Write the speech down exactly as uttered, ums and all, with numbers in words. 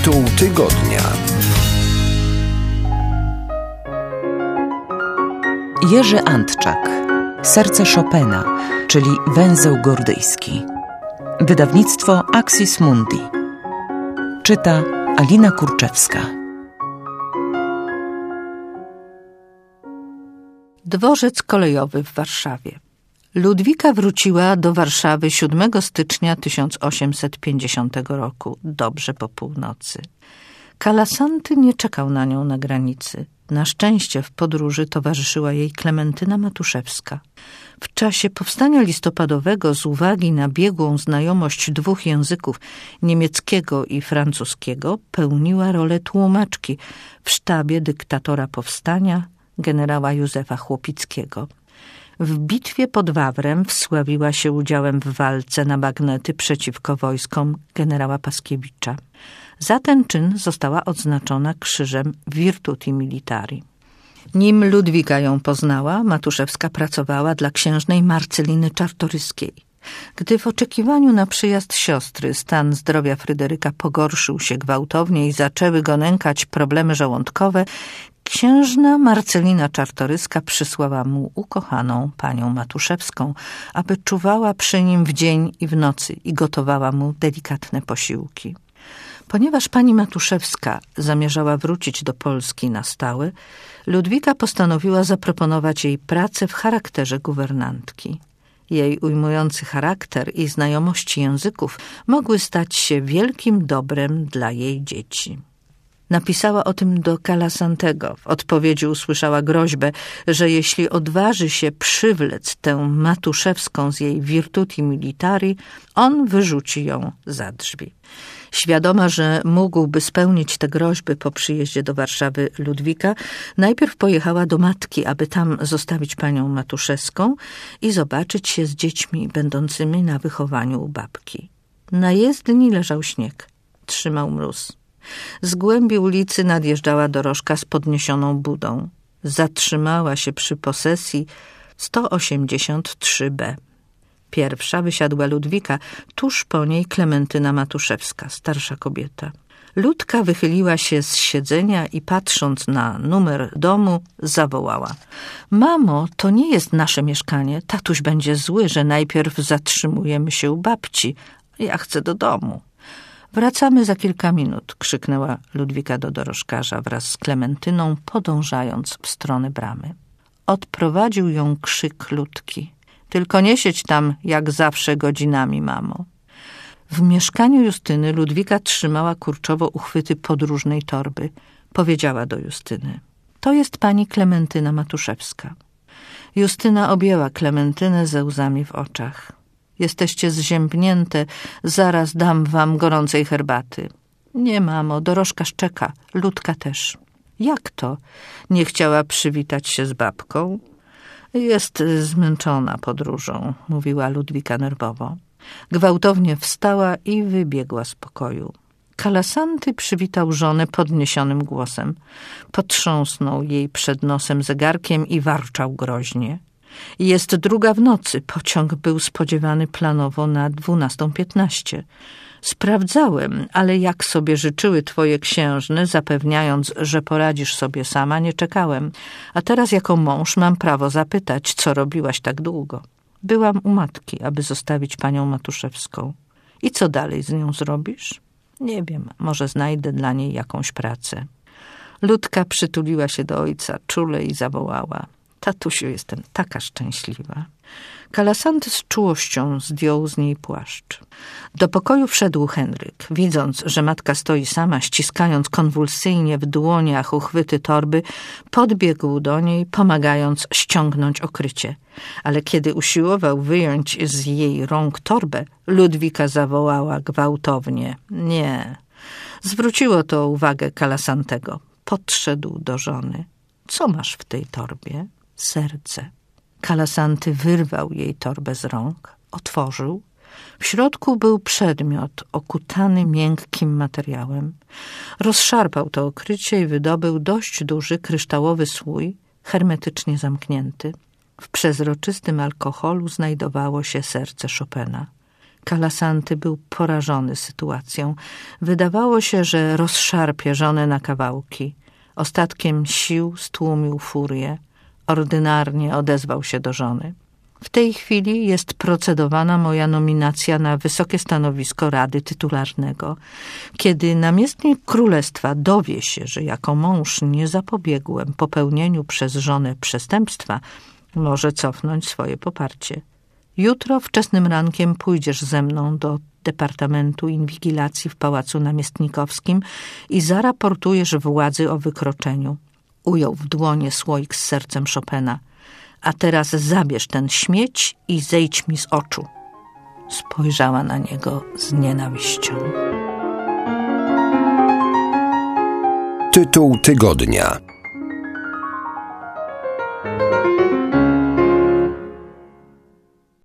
Tytuł tygodnia. Jerzy Antczak. Serce Chopina, czyli Węzeł Gordyjski. Wydawnictwo Axis Mundi. Czyta Alina Kurczewska. Dworzec kolejowy w Warszawie. Ludwika wróciła do Warszawy siódmego stycznia tysiąc osiemset pięćdziesiątego roku, dobrze po północy. Kalasanty nie czekał na nią na granicy. Na szczęście w podróży towarzyszyła jej Klementyna Matuszewska. W czasie powstania listopadowego z uwagi na biegłą znajomość dwóch języków, niemieckiego i francuskiego, pełniła rolę tłumaczki w sztabie dyktatora powstania, generała Józefa Chłopickiego. W bitwie pod Wawrem wsławiła się udziałem w walce na bagnety przeciwko wojskom generała Paskiewicza. Za ten czyn została odznaczona krzyżem Virtuti Militari. Nim Ludwika ją poznała, Matuszewska pracowała dla księżnej Marceliny Czartoryskiej. Gdy w oczekiwaniu na przyjazd siostry stan zdrowia Fryderyka pogorszył się gwałtownie i zaczęły go nękać problemy żołądkowe, księżna Marcelina Czartoryska przysłała mu ukochaną panią Matuszewską, aby czuwała przy nim w dzień i w nocy i gotowała mu delikatne posiłki. Ponieważ pani Matuszewska zamierzała wrócić do Polski na stałe, Ludwika postanowiła zaproponować jej pracę w charakterze guwernantki. Jej ujmujący charakter i znajomości języków mogły stać się wielkim dobrem dla jej dzieci. Napisała o tym do Kalasantego. W odpowiedzi usłyszała groźbę, że jeśli odważy się przywlec tę Matuszewską z jej Virtuti Militari, on wyrzuci ją za drzwi. Świadoma, że mógłby spełnić te groźby po przyjeździe do Warszawy Ludwika, najpierw pojechała do matki, aby tam zostawić panią Matuszewską i zobaczyć się z dziećmi będącymi na wychowaniu u babki. Na jezdni leżał śnieg. Trzymał mróz. Z głębi ulicy nadjeżdżała dorożka z podniesioną budą. Zatrzymała się przy posesji sto osiemdziesiąt trzy B. Pierwsza wysiadła Ludwika, tuż po niej Klementyna Matuszewska, starsza kobieta. Ludka wychyliła się z siedzenia i patrząc na numer domu zawołała: „Mamo, to nie jest nasze mieszkanie. Tatuś będzie zły, że najpierw zatrzymujemy się u babci. Ja chcę do domu”. „Wracamy za kilka minut”, krzyknęła Ludwika do dorożkarza wraz z Klementyną, podążając w stronę bramy. Odprowadził ją krzyk Ludki: „Tylko nie siedź tam jak zawsze godzinami, mamo”. W mieszkaniu Justyny Ludwika trzymała kurczowo uchwyty podróżnej torby. Powiedziała do Justyny: „To jest pani Klementyna Matuszewska”. Justyna objęła Klementynę ze łzami w oczach. „Jesteście zziębnięte, zaraz dam wam gorącej herbaty”. „Nie, mamo, dorożkarz czeka, Ludka też”. „Jak to?” Nie chciała przywitać się z babką. „Jest zmęczona podróżą”, mówiła Ludwika nerwowo. Gwałtownie wstała i wybiegła z pokoju. Kalasanty przywitał żonę podniesionym głosem. Potrząsnął jej przed nosem zegarkiem i warczał groźnie. „Jest druga w nocy. Pociąg był spodziewany planowo na dwunastą piętnaście. Sprawdzałem, ale jak sobie życzyły twoje księżny, zapewniając, że poradzisz sobie sama, nie czekałem. A teraz jako mąż mam prawo zapytać, co robiłaś tak długo”. „Byłam u matki, aby zostawić panią Matuszewską”. „I co dalej z nią zrobisz?” „Nie wiem, może znajdę dla niej jakąś pracę”. Ludka przytuliła się do ojca czule i zawołała: „Tatusiu, jestem taka szczęśliwa”. Kalasanty z czułością zdjął z niej płaszcz. Do pokoju wszedł Henryk. Widząc, że matka stoi sama, ściskając konwulsyjnie w dłoniach uchwyty torby, podbiegł do niej, pomagając ściągnąć okrycie. Ale kiedy usiłował wyjąć z jej rąk torbę, Ludwika zawołała gwałtownie: „Nie”. Zwróciło to uwagę Kalasantego. Podszedł do żony. „Co masz w tej torbie?” „Serce”. Kalasanty wyrwał jej torbę z rąk, otworzył. W środku był przedmiot okutany miękkim materiałem. Rozszarpał to okrycie i wydobył dość duży kryształowy słój, hermetycznie zamknięty. W przezroczystym alkoholu znajdowało się serce Chopina. Kalasanty był porażony sytuacją. Wydawało się, że rozszarpie żonę na kawałki. Ostatkiem sił stłumił furię. Ordynarnie odezwał się do żony. W tej chwili jest procedowana moja nominacja na wysokie stanowisko Rady Tytularnego. Kiedy namiestnik królestwa dowie się, że jako mąż nie zapobiegłem popełnieniu przez żonę przestępstwa, może cofnąć swoje poparcie. Jutro wczesnym rankiem pójdziesz ze mną do Departamentu Inwigilacji w Pałacu Namiestnikowskim i zaraportujesz władzy o wykroczeniu. Ujął w dłonie słoik z sercem Chopina. A teraz zabierz ten śmieć i zejdź mi z oczu. Spojrzała na niego z nienawiścią. Tytuł tygodnia.